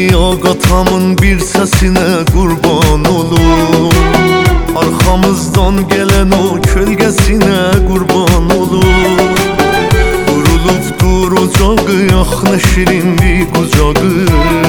yok atamın bir sesine kurban olur. Arkamızdan gelen o kölgesine kurban olur. Kurulubdur ocağı, ah ne şirindir kucağı.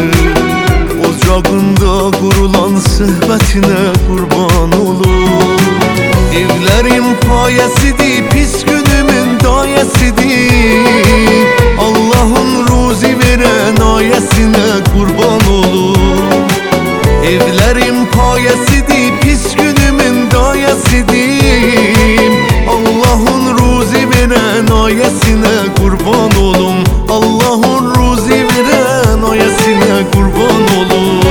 Ocağında kurulan söhbetine kurban olur. Evlerim payesidir, pis günümün dayesidir. Allah'ın ruzi veren ayesine kurban olur. Evlerim payesidir, pis günümün dayesidir. Allah'ın ruzi veren ayesine kurban olum. Allah'ın ruzi veren ayesine kurban olum.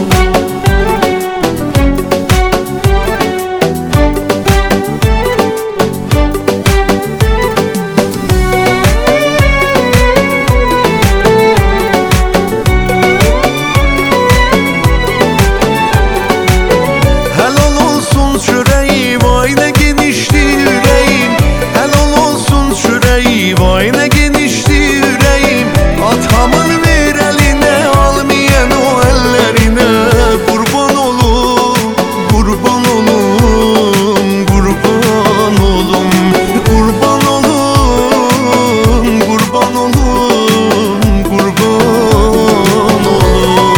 Vay ne genişti yüreğim, atamın ver eline, almayan o ellerine. Kurban olum, kurban olum, kurban olum. Kurban olum, kurban olum, kurban olum.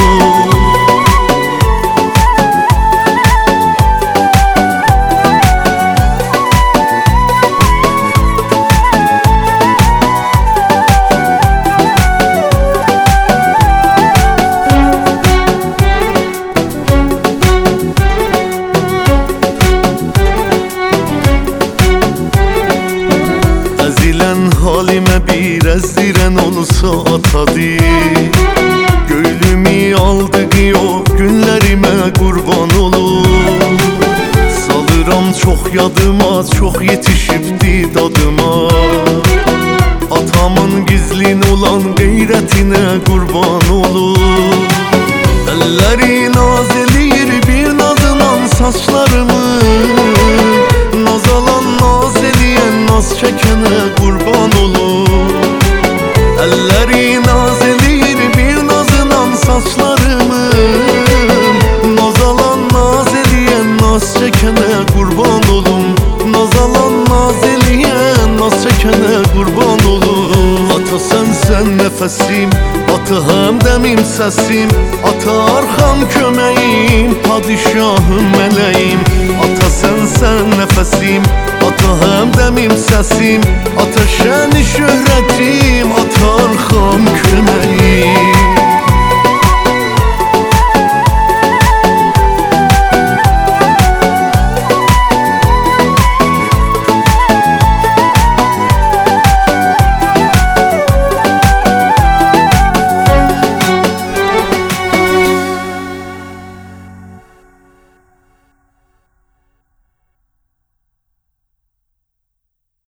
Ezilen halime bir ezdiren olsa atadı. Gönlümü aldı o günlerime kurban olur. Salıram çok yadıma, çok yetişipti dadıma. Atamın gizlin olan gayretine kurban olur. Elleri naz eləyir bir nazınan saçlarımı. Naz alan naz eləyən naz çəkənə kurban olur. Elleri naz eləyir bir nazınan saçlarımı. Naz alan naz eləyən naz çəkənə kurban olum. Naz alan naz eləyən naz çəkənə kurban olum. Ata sensen nefesim, ata hemdemim sesim. Ata arkam kömeğim, padişahım meleğim. Ata sensen nefesim, ata hemdemim sesim. Ata şen şöhretim, ata arkam kömeğim.